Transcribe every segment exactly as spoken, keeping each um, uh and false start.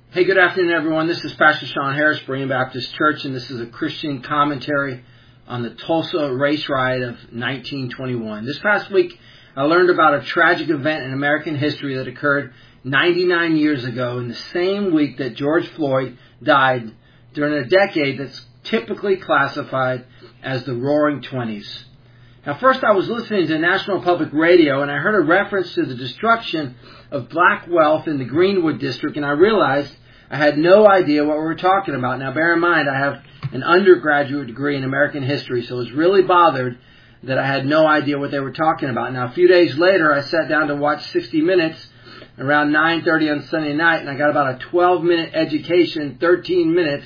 Hey, good afternoon, everyone. This is Pastor Sean Harris, Berean Baptist Church, and this is a Christian commentary on the Tulsa race riot of nineteen twenty-one. This past week, I learned about a tragic event in American history that occurred ninety-nine years ago, in the same week that George Floyd died, during a decade that's typically classified as the Roaring Twenties. Now, first I was listening to National Public Radio, and I heard a reference to the destruction of black wealth in the Greenwood District, and I realized I had no idea what we were talking about. Now, bear in mind, I have an undergraduate degree in American history, so I was really bothered that I had no idea what they were talking about. Now, a few days later, I sat down to watch sixty minutes around nine thirty on Sunday night, and I got about a twelve-minute education, thirteen minutes,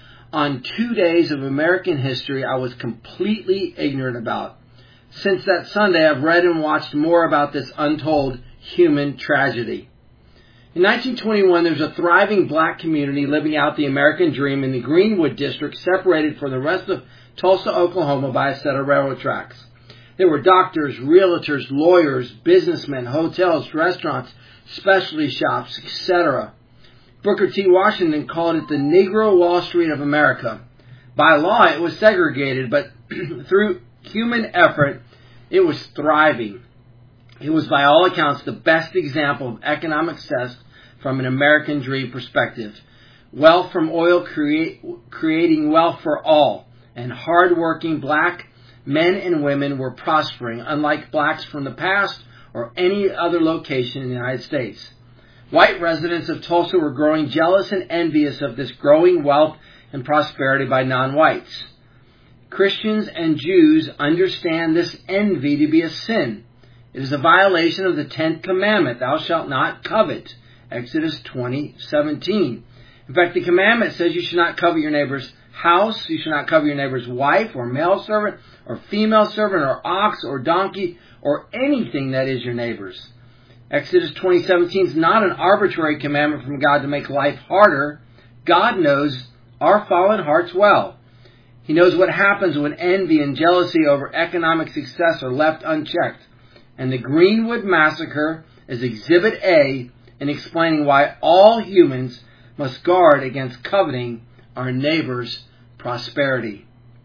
on two days of American history I was completely ignorant about. Since that Sunday, I've read and watched more about this untold human tragedy. In nineteen twenty-one, there was a thriving black community living out the American dream in the Greenwood District, separated from the rest of Tulsa, Oklahoma by a set of railroad tracks. There were doctors, realtors, lawyers, businessmen, hotels, restaurants, specialty shops, et cetera. Booker T. Washington called it the Negro Wall Street of America. By law, it was segregated, but through human effort, it was thriving. It was, by all accounts, the best example of economic success from an American dream perspective. Wealth from oil create, creating wealth for all, and hard-working black men and women were prospering, unlike blacks from the past or any other location in the United States. White residents of Tulsa were growing jealous and envious of this growing wealth and prosperity by non-whites. Christians and Jews understand this envy to be a sin. It is a violation of the tenth commandment, thou shalt not covet, Exodus twenty seventeen. In fact, the commandment says you should not covet your neighbor's house, you should not covet your neighbor's wife or male servant or female servant or ox or donkey or anything that is your neighbor's. Exodus twenty seventeen is not an arbitrary commandment from God to make life harder. God knows our fallen hearts well. He knows what happens when envy and jealousy over economic success are left unchecked. And the Greenwood Massacre is Exhibit A in explaining why all humans must guard against coveting our neighbor's prosperity.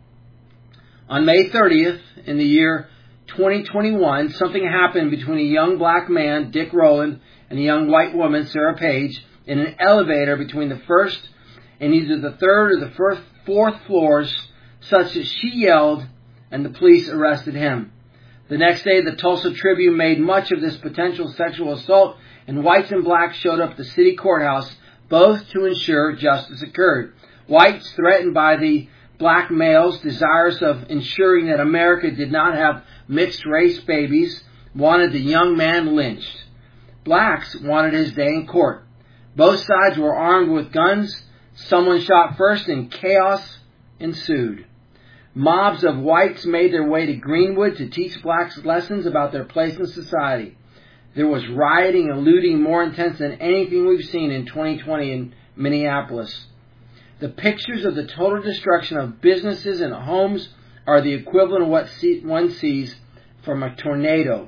On May thirtieth, in the year twenty twenty-one, something happened between a young black man, Dick Rowland, and a young white woman, Sarah Page, in an elevator between the first and either the third or the first, fourth floors, such that she yelled and the police arrested him. The next day, the Tulsa Tribune made much of this potential sexual assault, and whites and blacks showed up at the city courthouse, both to ensure justice occurred. Whites, threatened by the black males, desirous of ensuring that America did not have mixed-race babies, wanted the young man lynched. Blacks wanted his day in court. Both sides were armed with guns. Someone shot first, and chaos ensued. Mobs of whites made their way to Greenwood to teach blacks lessons about their place in society. There was rioting and looting more intense than anything we've seen in twenty twenty in Minneapolis. The pictures of the total destruction of businesses and homes are the equivalent of what one sees from a tornado.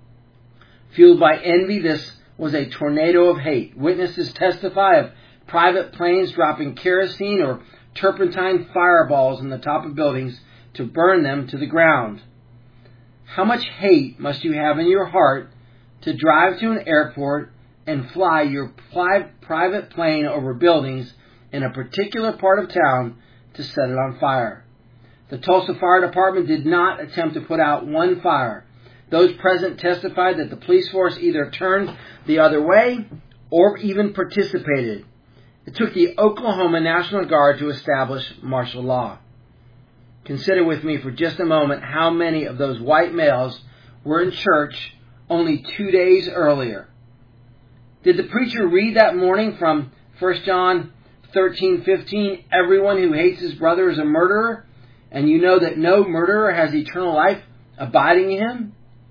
Fueled by envy, this was a tornado of hate. Witnesses testify of private planes dropping kerosene or turpentine fireballs on the top of buildings to burn them to the ground. How much hate must you have in your heart to drive to an airport and fly your private plane over buildings in a particular part of town to set it on fire? The Tulsa Fire Department did not attempt to put out one fire. Those present testified that the police force either turned the other way or even participated. It took the Oklahoma National Guard to establish martial law. Consider with me for just a moment how many of those white males were in church only two days earlier. Did the preacher read that morning from First John thirteen fifteen, everyone who hates his brother is a murderer, and you know that no murderer has eternal life abiding in him?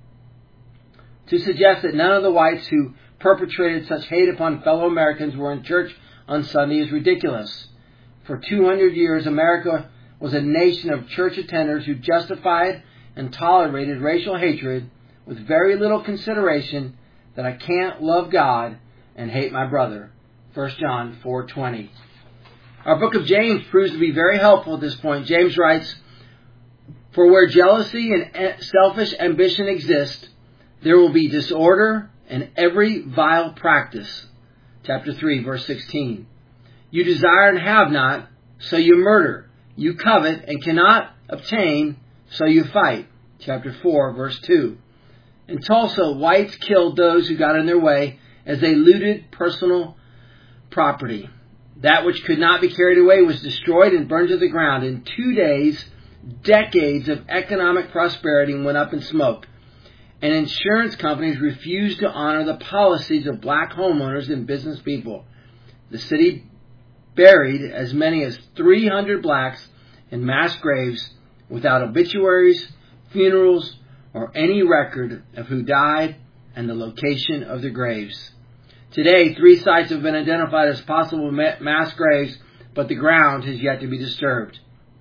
To suggest that none of the whites who perpetrated such hate upon fellow Americans were in church on Sunday is ridiculous. For two hundred years, America was a nation of church attenders who justified and tolerated racial hatred with very little consideration that I can't love God and hate my brother. First John four twenty. Our book of James proves to be very helpful at this point. James writes, "For where jealousy and selfish ambition exist, there will be disorder and every vile practice." Chapter three, verse sixteen. "You desire and have not, so you murder. You covet and cannot obtain, so you fight." Chapter four, verse two. In Tulsa, whites killed those who got in their way as they looted personal property. That which could not be carried away was destroyed and burned to the ground. In two days, decades of economic prosperity went up in smoke, and insurance companies refused to honor the policies of black homeowners and business people. The city buried as many as three hundred blacks in mass graves without obituaries, funerals, or any record of who died and the location of their graves. Today, three sites have been identified as possible mass graves, but the ground has yet to be disturbed.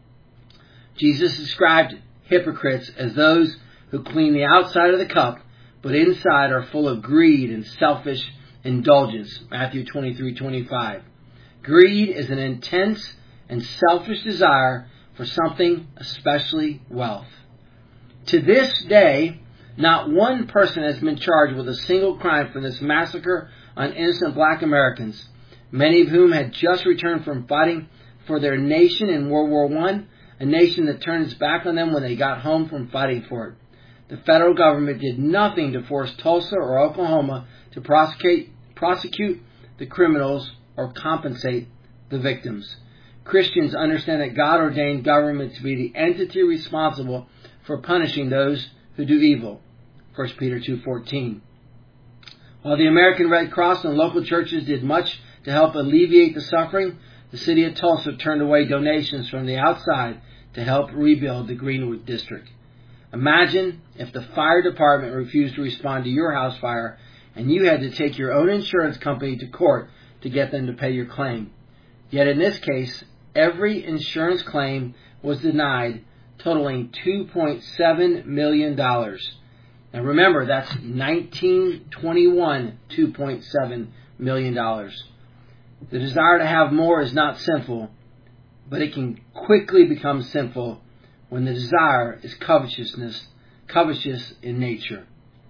Jesus described hypocrites as those who clean the outside of the cup, but inside are full of greed and selfish indulgence. Matthew twenty-three twenty-five. Greed is an intense and selfish desire for something, especially wealth. To this day, not one person has been charged with a single crime for this massacre on innocent black Americans, many of whom had just returned from fighting for their nation in World War One, a nation that turned its back on them when they got home from fighting for it. The federal government did nothing to force Tulsa or Oklahoma to prosecute, prosecute the criminals or compensate the victims. Christians understand that God ordained government to be the entity responsible for punishing those who do evil. First Peter two fourteen. While the American Red Cross and local churches did much to help alleviate the suffering, the city of Tulsa turned away donations from the outside to help rebuild the Greenwood district. Imagine if the fire department refused to respond to your house fire and you had to take your own insurance company to court to get them to pay your claim. Yet in this case, every insurance claim was denied, totaling two point seven million dollars. Now remember, that's nineteen twenty-one, two point seven million dollars. The desire to have more is not sinful, but it can quickly become sinful when the desire is covetousness, covetous in nature.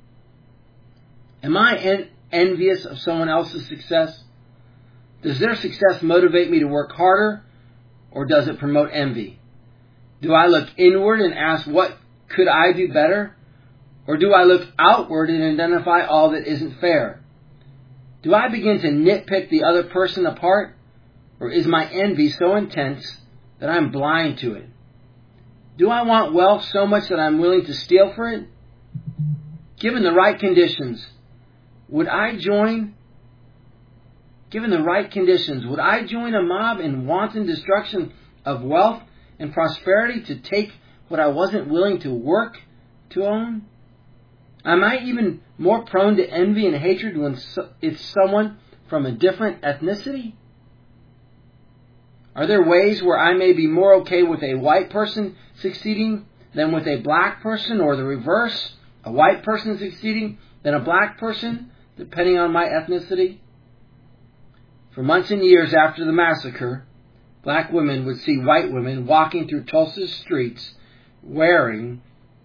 Am I en- envious of someone else's success? Does their success motivate me to work harder, or does it promote envy? Do I look inward and ask, what could I do better? Or do I look outward and identify all that isn't fair? Do I begin to nitpick the other person apart? Or is my envy so intense that I'm blind to it? Do I want wealth so much that I'm willing to steal for it? Given the right conditions, would I join, given the right conditions, would I join a mob in wanton destruction of wealth and prosperity to take what I wasn't willing to work to own? Am I even more prone to envy and hatred when it's someone from a different ethnicity? Are there ways where I may be more okay with a white person succeeding than with a black person, or the reverse, a white person succeeding than a black person, depending on my ethnicity? For months and years after the massacre, black women would see white women walking through Tulsa's streets wearing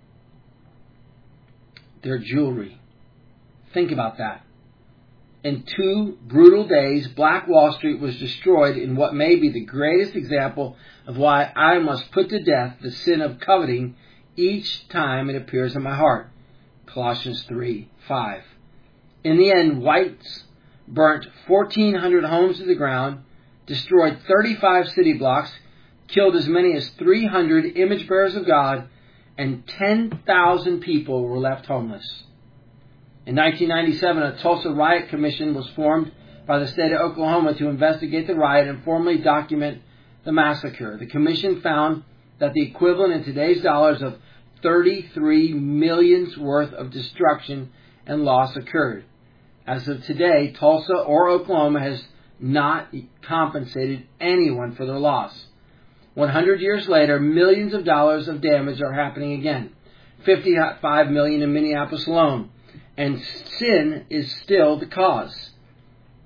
their jewelry. Think about that. In two brutal days, Black Wall Street was destroyed in what may be the greatest example of why I must put to death the sin of coveting each time it appears in my heart. Colossians three five. In the end, whites burnt fourteen hundred homes to the ground, destroyed thirty-five city blocks, killed as many as three hundred image bearers of God, and ten thousand people were left homeless. In nineteen ninety-seven, a Tulsa Riot Commission was formed by the state of Oklahoma to investigate the riot and formally document the massacre. The commission found that the equivalent in today's dollars of thirty-three million's worth of destruction and loss occurred. As of today, Tulsa or Oklahoma has not compensated anyone for their loss. one hundred years later, millions of dollars of damage are happening again. fifty-five million dollars in Minneapolis alone. And sin is still the cause.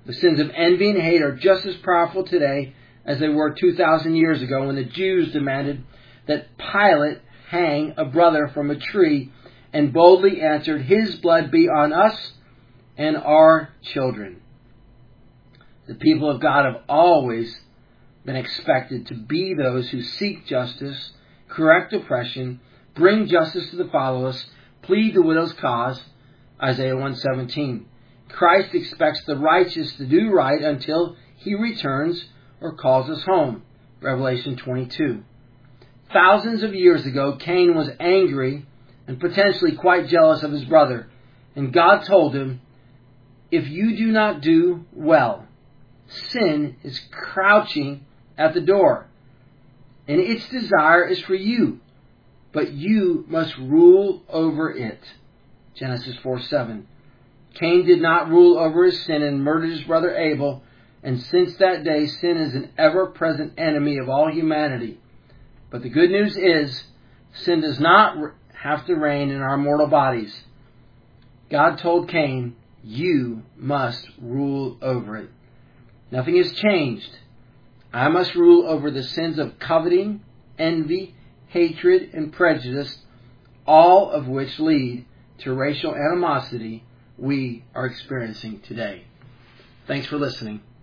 The sins of envy and hate are just as powerful today as they were two thousand years ago when the Jews demanded that Pilate hang a brother from a tree and boldly answered, "His blood be on us and our children." The people of God have always been expected to be those who seek justice, correct oppression, bring justice to the fatherless, plead the widow's cause, Isaiah one seventeen. Christ expects the righteous to do right until he returns or calls us home, Revelation twenty-two. Thousands of years ago, Cain was angry and potentially quite jealous of his brother, and God told him, "If you do not do well, sin is crouching at the door, and its desire is for you, but you must rule over it." Genesis four seven. Cain did not rule over his sin and murdered his brother Abel, and since that day, sin is an ever-present enemy of all humanity. But the good news is, sin does not have to reign in our mortal bodies. God told Cain, "You must rule over it." Nothing has changed. I must rule over the sins of coveting, envy, hatred, and prejudice, all of which lead to racial animosity we are experiencing today. Thanks for listening.